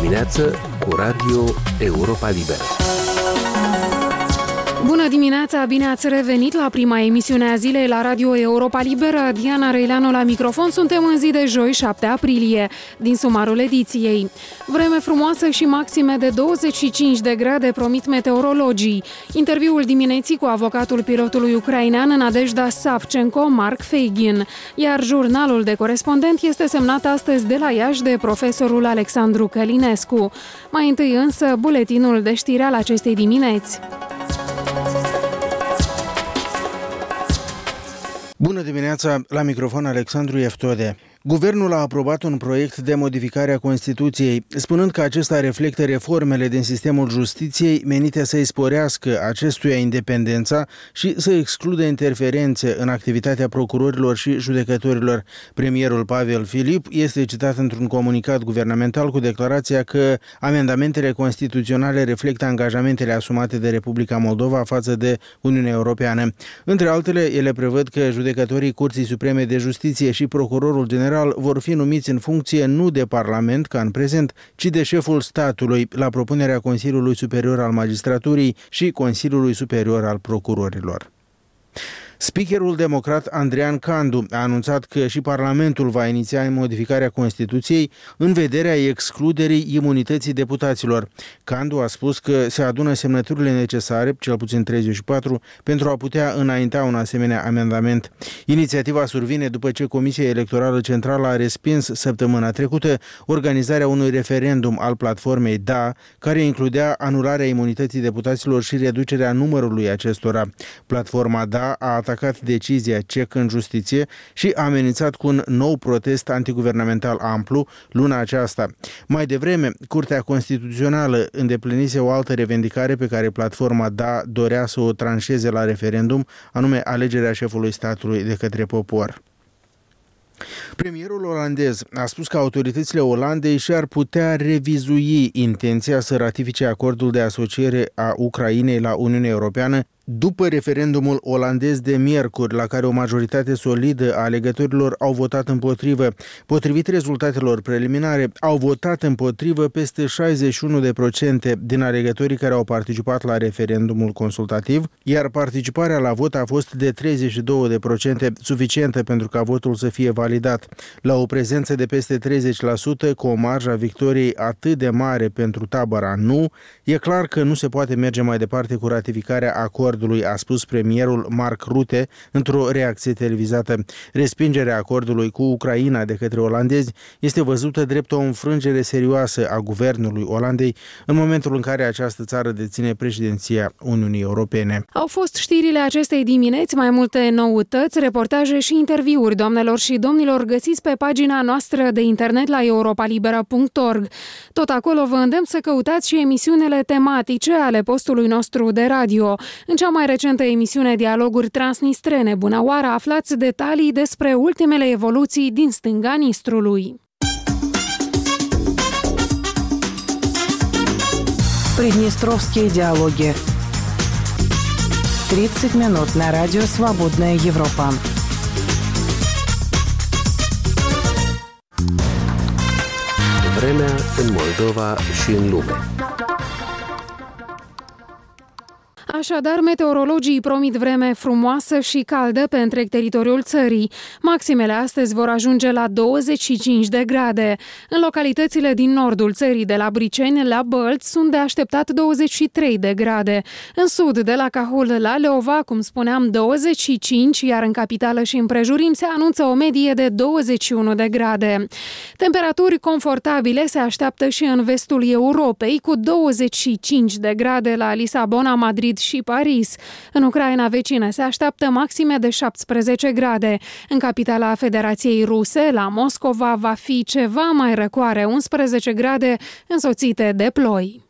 dimineață cu Radio Europa Liberă. Bună dimineața, bine ați revenit la prima emisiune a zilei la Radio Europa Liberă. Diana Răileanu la microfon, suntem în zi de joi, 7 aprilie, din sumarul ediției. Vreme frumoasă și maxime de 25 de grade promit meteorologii. Interviul dimineții cu avocatul pilotului ucrainean Nadejda Savchenko, Mark Feigin. Iar jurnalul de corespondent este semnat astăzi de la Iași de profesorul Alexandru Călinescu. Mai întâi însă, buletinul de știri al acestei dimineți. Bună dimineața, la microfon Alexandru Eftode. Guvernul a aprobat un proiect de modificare a Constituției, spunând că acesta reflectă reformele din sistemul justiției menite să-i sporească acestuia independența și să excludă interferențe în activitatea procurorilor și judecătorilor. Premierul Pavel Filip este citat într-un comunicat guvernamental cu declarația că amendamentele constituționale reflectă angajamentele asumate de Republica Moldova față de Uniunea Europeană. Între altele, ele prevăd că judecătorii Curții Supreme de Justiție și procurorul general vor fi numiți în funcție nu de Parlament, ca în prezent, ci de șeful statului, la propunerea Consiliului Superior al Magistraturii și Consiliului Superior al Procurorilor. Speakerul democrat Andrian Candu a anunțat că și Parlamentul va iniția modificarea Constituției în vederea excluderii imunității deputaților. Candu a spus că se adună semnăturile necesare, cel puțin 34, pentru a putea înainta un asemenea amendament. Inițiativa survine după ce Comisia Electorală Centrală a respins săptămâna trecută organizarea unui referendum al platformei DA, care includea anularea imunității deputaților și reducerea numărului acestora. Platforma DA a atacat decizia CEC în justiție și a amenințat cu un nou protest antiguvernamental amplu luna aceasta. Mai devreme, Curtea Constituțională îndeplinise o altă revendicare pe care platforma DA dorea să o tranșeze la referendum, anume alegerea șefului statului de către popor. Premierul olandez a spus că autoritățile Olandei și-ar putea revizui intenția să ratifice acordul de asociere a Ucrainei la Uniunea Europeană după referendumul olandez de miercuri, la care o majoritate solidă a alegătorilor au votat împotrivă. Potrivit rezultatelor preliminare, au votat împotrivă peste 61% din alegătorii care au participat la referendumul consultativ, iar participarea la vot a fost de 32%, suficientă pentru ca votul să fie validat. La o prezență de peste 30%, cu o marjă a victoriei atât de mare pentru tabăra nu, e clar că nu se poate merge mai departe cu ratificarea acordului, a spus premierul Mark Rutte într-o reacție televizată. Respingerea acordului cu Ucraina de către olandezi este văzută drept o înfrângere serioasă a guvernului Olandei în momentul în care această țară deține președinția Uniunii Europene. Au fost știrile acestei dimineți, mai multe noutăți, reportaje și interviuri, doamnelor și domnilor, găsiți pe pagina noastră de internet la europalibera.org. Tot acolo vă îndemn să căutați și emisiunile tematice ale postului nostru de radio. În cea mai recentă emisiune Dialoguri Transnistrene, bună oară, aflați detalii despre ultimele evoluții din stânga Nistrului. Приднестровские диалоги. 30 минут на радио «Свободная Европа». Vremea în Moldova și în lume. Așadar, meteorologii promit vreme frumoasă și caldă pe întreg teritoriul țării. Maximele astăzi vor ajunge la 25 de grade. În localitățile din nordul țării, de la Briceni la Bălți, sunt de așteptat 23 de grade. În sud, de la Cahul la Leova, cum spuneam, 25, iar în capitală și împrejurim se anunță o medie de 21 de grade. Temperaturi confortabile se așteaptă și în vestul Europei, cu 25 de grade la Lisabona, Madrid și Paris. În Ucraina vecină se așteaptă maxime de 17 grade. În capitala Federației Ruse, la Moscova, va fi ceva mai răcoare, 11 grade, însoțite de ploi.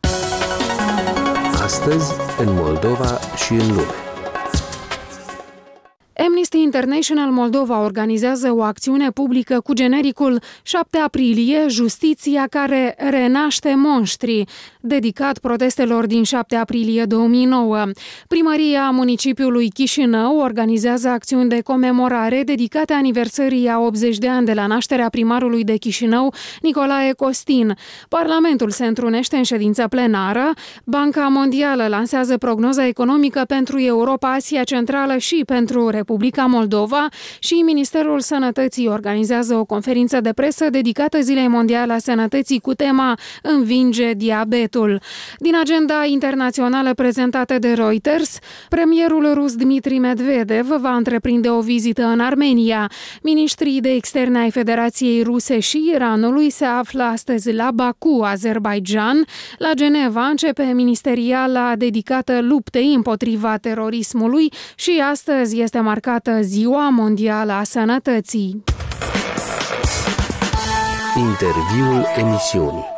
Astăzi, în Moldova și în lume. Amnesty International Moldova organizează o acțiune publică cu genericul 7 aprilie, justiția care renaște monștri, dedicat protestelor din 7 aprilie 2009. Primăria municipiului Chișinău organizează acțiuni de comemorare dedicate aniversării a 80 de ani de la nașterea primarului de Chișinău, Nicolae Costin. Parlamentul se întrunește în ședință plenară. Banca Mondială lansează prognoza economică pentru Europa, Asia Centrală și pentru Republica Moldova și Ministerul Sănătății organizează o conferință de presă dedicată Zilei Mondiale a Sănătății cu tema Învinge diabetul. Din agenda internațională prezentată de Reuters, premierul rus Dmitri Medvedev va întreprinde o vizită în Armenia. Ministrii de externe ai Federației Ruse și Iranului se află astăzi la Baku, Azerbaidjan. La Geneva începe ministeriala dedicată luptei împotriva terorismului și astăzi este marcată Ziua Mondială a Sănătății. Interviul emisiunii.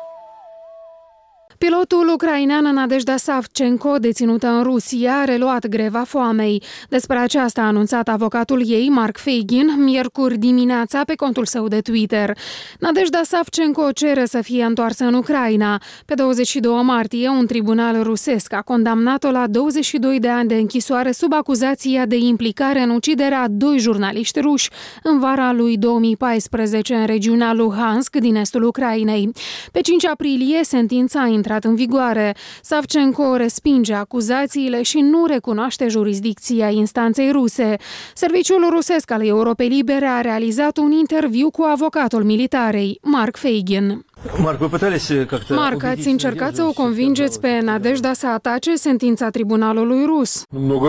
Pilotul ucrainean Nadejda Savchenko, deținută în Rusia, a reluat greva foamei. Despre aceasta a anunțat avocatul ei, Mark Feigin, miercuri dimineața pe contul său de Twitter. Nadejda Savchenko cere să fie întoarsă în Ucraina. Pe 22 martie, un tribunal rusesc a condamnat-o la 22 de ani de închisoare sub acuzația de implicare în uciderea 2 jurnaliști ruși în vara lui 2014 în regiunea Luhansk din estul Ucrainei. Pe 5 aprilie, sentința a intrat în vigoare. Savchenko respinge acuzațiile și nu recunoaște jurisdicția instanței ruse. Serviciul rusesc al Europei Libere a realizat un interviu cu avocatul militarei, Mark Feigin. Mark, ați încercat să o convingeți pe Nadejda să atace sentința tribunalului rus?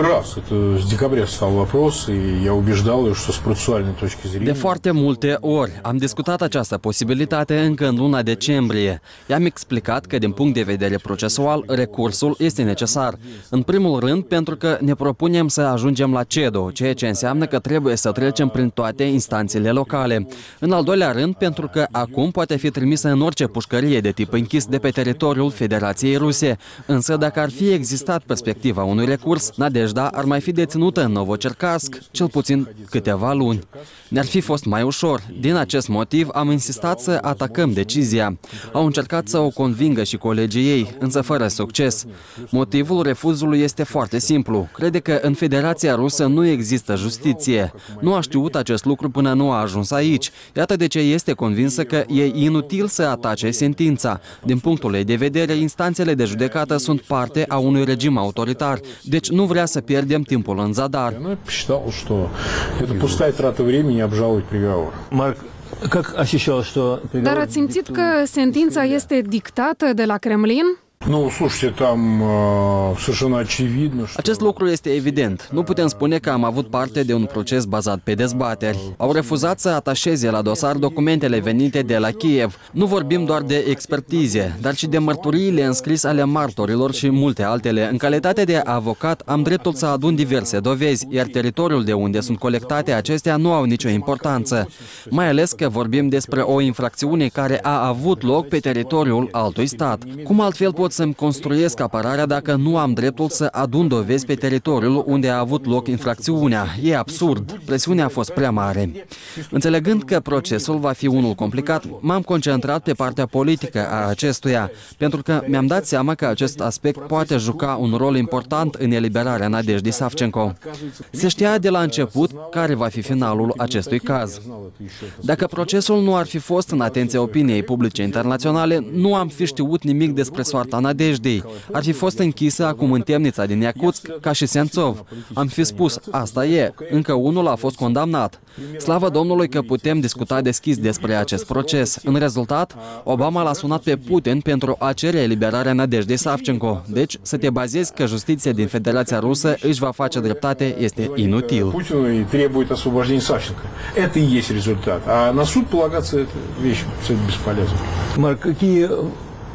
De foarte multe ori am discutat această posibilitate încă în luna decembrie. I-am explicat că din punct de vedere procesual recursul este necesar. În primul rând pentru că ne propunem să ajungem la CEDO, ceea ce înseamnă că trebuie să trecem prin toate instanțele locale. În al doilea rând pentru că acum poate fi trimisă în orice pușcărie de tip închis de pe teritoriul Federației Ruse. Însă dacă ar fi existat perspectiva unui recurs, Nadejda ar mai fi deținută în Novocercasc, cel puțin câteva luni. Ne-ar fi fost mai ușor. Din acest motiv am insistat să atacăm decizia. Au încercat să o convingă și colegii ei, însă fără succes. Motivul refuzului este foarte simplu. Crede că în Federația Rusă nu există justiție. Nu a știut acest lucru până nu a ajuns aici. Iată de ce este convinsă că e inutil să atace sentința. Din punctul ei de vedere, instanțele de judecată sunt parte a unui regim autoritar, deci nu vrea să pierdem timpul în zadar. Dar ați simțit că sentința este dictată de la Kremlin? Acest lucru este evident. Nu putem spune că am avut parte de un proces bazat pe dezbateri. Au refuzat să atașeze la dosar documentele venite de la Kiev. Nu vorbim doar de expertize, dar și de mărturiile înscris ale martorilor și multe altele. În calitate de avocat, am dreptul să adun diverse dovezi, iar teritoriul de unde sunt colectate acestea nu au nicio importanță. Mai ales că vorbim despre o infracțiune care a avut loc pe teritoriul altui stat. Cum altfel pot să-mi construiesc apărarea dacă nu am dreptul să adun dovezi pe teritoriul unde a avut loc infracțiunea? E absurd. Presiunea a fost prea mare. Înțelegând că procesul va fi unul complicat, m-am concentrat pe partea politică a acestuia, pentru că mi-am dat seama că acest aspect poate juca un rol important în eliberarea Nadejdii Savchenko. Se știa de la început care va fi finalul acestui caz. Dacă procesul nu ar fi fost în atenția opiniei publice internaționale, nu am fi știut nimic despre soarta Nadejdei. Ar fi fost închisă acum în temnița din Iacutsk, ca și Sentsov. Am fi spus, asta e, încă unul a fost condamnat. Slavă Domnului că putem discuta deschis despre acest proces. În rezultat, Obama l-a sunat pe Putin pentru a cere eliberarea Nadejdei Savchenko. Deci, să te bazezi că justiția din Federația Rusă își va face dreptate este inutil. Putinului trebuie освобождение Савченко. Это и есть результат. А на суд полагаться вещь бесполезна. Марк, какие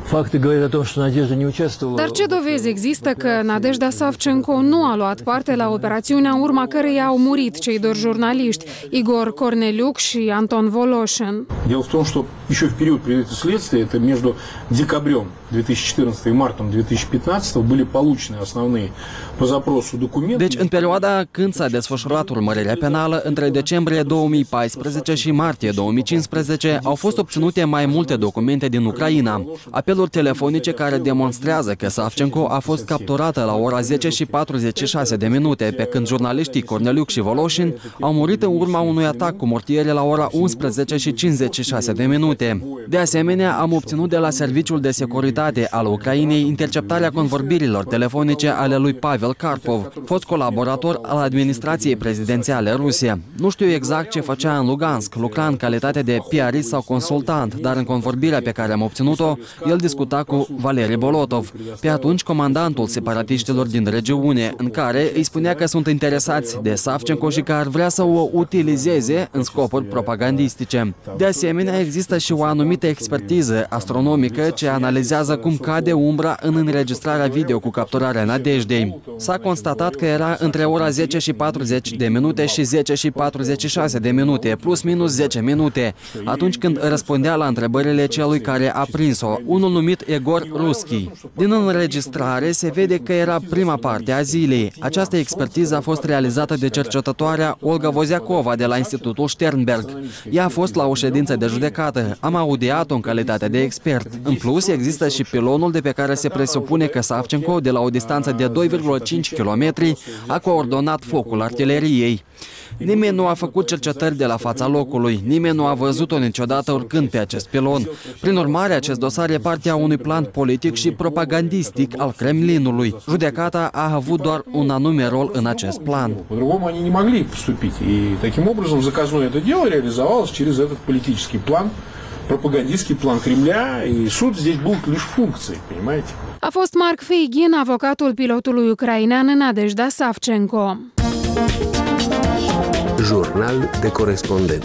Dar ce dovezi există că Nadejda Savchenko nu a luat parte la operațiunea urma căreia au murit cei doi jurnaliști, Igor Corneliuc și Anton Voloshin? Дело в том, что еще в период следствия, это между декабрем 2014 и мартом 2015 были получены основные по запросу документы. Deci, în perioada când s-a desfășurat urmărirea penală, între decembrie 2014 și martie 2015, au fost obținute mai multe documente din Ucraina. Apeluri telefonice care demonstrează că Savchenko a fost capturată la ora 10 și 46 de minute, pe când jurnaliștii Corneliuc și Voloshin au murit în urma unui atac cu mortiere la ora 11 și 56 de minute. De asemenea, am obținut de la Serviciul de Securitate al Ucrainei interceptarea convorbirilor telefonice ale lui Pavel Karpov, fost colaborator al administrației prezidențiale ruse. Nu știu exact ce făcea în Lugansk, lucra în calitate de PR-ist sau consultant, dar în convorbirea pe care am obținut-o, el discuta cu Valeri Bolotov, pe atunci comandantul separatiștilor din regiune, în care îi spunea că sunt interesați de Savchenko și că ar vrea să o utilizeze în scopuri propagandistice. De asemenea, există și o anumită expertiză astronomică ce analizează cum cade umbra în înregistrarea video cu capturarea Nadejdei. S-a constatat că era între ora 10 și 40 de minute și 10 și 46 de minute, plus minus 10 minute, atunci când răspundea la întrebările celui care a prins-o, unul numit Egor Ruski. Din înregistrare se vede că era prima parte a zilei. Această expertiză a fost realizată de cercetătoarea Olga Voziakova de la Institutul Sternberg. Ea a fost la o ședință de judecată. Am audiat-o în calitate de expert. În plus, există și pilonul de pe care se presupune că Savchenko, de la o distanță de 2,5 km, a coordonat focul artileriei. Nimeni nu a făcut cercetări de la fața locului, nimeni nu a văzut-o niciodată urcând pe acest pilon. Prin urmare, acest dosar e partea unui plan politic și propagandistic al Kremlinului. Judecata a avut doar un anume rol în acest plan. По-другому они не могли поступить. И таким образом заказное это дело реализовалось через этот политический план, пропагандистский план Кремля, и суд здесь был лишь функцией, понимаете? A fost Mark Feigin, avocatul pilotului ucrainean Nadejda Savchenko. Jurnal de corespondent.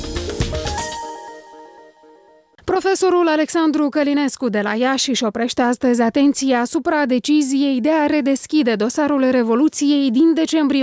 Profesorul Alexandru Călinescu de la Iași își oprește astăzi atenția asupra deciziei de a redeschide dosarul Revoluției din decembrie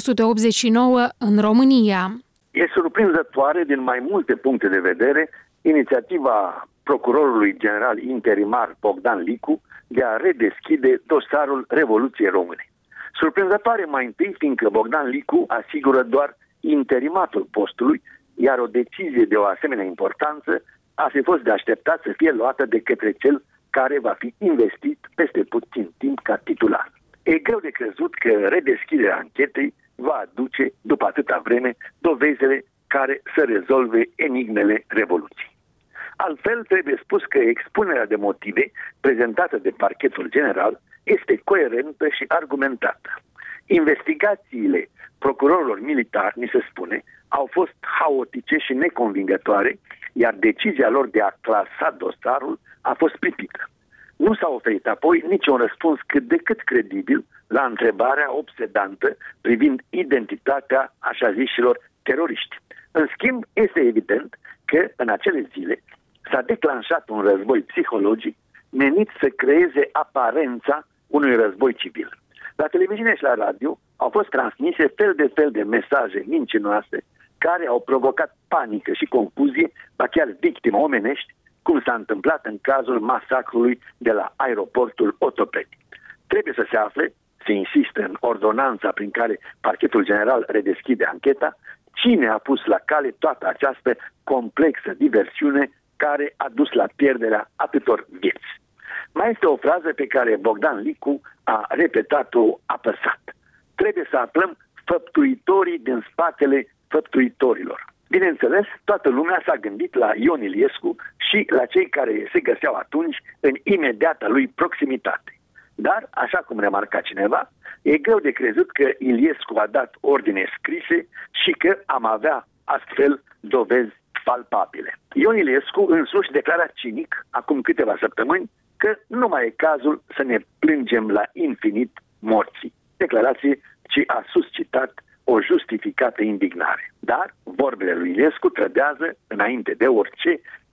1989 în România. E surprinzătoare din mai multe puncte de vedere inițiativa procurorului general interimar Bogdan Licu de a redeschide dosarul Revoluției Române. Surprinzătoare mai întâi fiindcă Bogdan Licu asigură doar interimatul postului, iar o decizie de o asemenea importanță a fi fost de așteptat să fie luată de către cel care va fi investit peste puțin timp ca titular. E greu de crezut că redeschiderea anchetei va aduce, după atâta vreme, dovezile care să rezolve enigmele Revoluției. Altfel, trebuie spus că expunerea de motive prezentată de parchetul general este coerentă și argumentată. Investigațiile procurorilor militari, ni se spune, au fost haotice și neconvingătoare, iar decizia lor de a clasa dosarul a fost pripită. Nu s-a oferit apoi niciun răspuns cât de cât credibil la întrebarea obsedantă privind identitatea așa zișilor teroriști. În schimb, este evident că în acele zile s-a declanșat un război psihologic menit să creeze aparența unui război civil. La televiziune și la radio au fost transmise fel de mesaje mincinoase care au provocat panică și confuzie, ba chiar victime omenești, cum s-a întâmplat în cazul masacrului de la aeroportul Otopeni. Trebuie să se afle, se insistă în ordonanța prin care parchetul general redeschide ancheta, cine a pus la cale toată această complexă diversiune care a dus la pierderea atâtor vieți. Mai este o frază pe care Bogdan Licu a repetat-o apăsat. Trebuie să aflăm făptuitorii din spatele făptuitorilor. Bineînțeles, toată lumea s-a gândit la Ion Iliescu și la cei care se găseau atunci în imediata lui proximitate. Dar, așa cum remarca cineva, e greu de crezut că Iliescu a dat ordine scrise și că am avea astfel dovezi palpabile. Ion Iliescu însuși declara cinic, acum câteva săptămâni, că nu mai e cazul să ne plângem la infinit morții. Declarație ce a suscitat o justificată indignare. Dar vorbele lui Iliescu trădează, înainte de orice,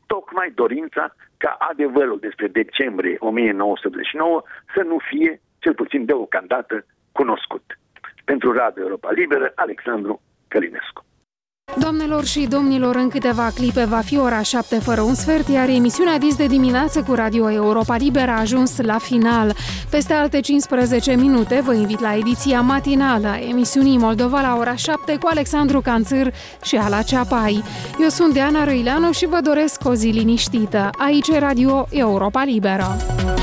tocmai dorința ca adevărul despre decembrie 1989 să nu fie, cel puțin deocamdată, cunoscut. Pentru Radio Europa Liberă, Alexandru Călinescu. Doamnelor și domnilor, în câteva clipe va fi ora 7:15, iar emisiunea Dis de dimineață cu Radio Europa Liberă a ajuns la final. Peste alte 15 minute vă invit la ediția matinală a emisiunii Moldova la ora 7 cu Alexandru Canțâr și Ala Ceapai. Eu sunt Diana Răileanu și vă doresc o zi liniștită. Aici e Radio Europa Liberă.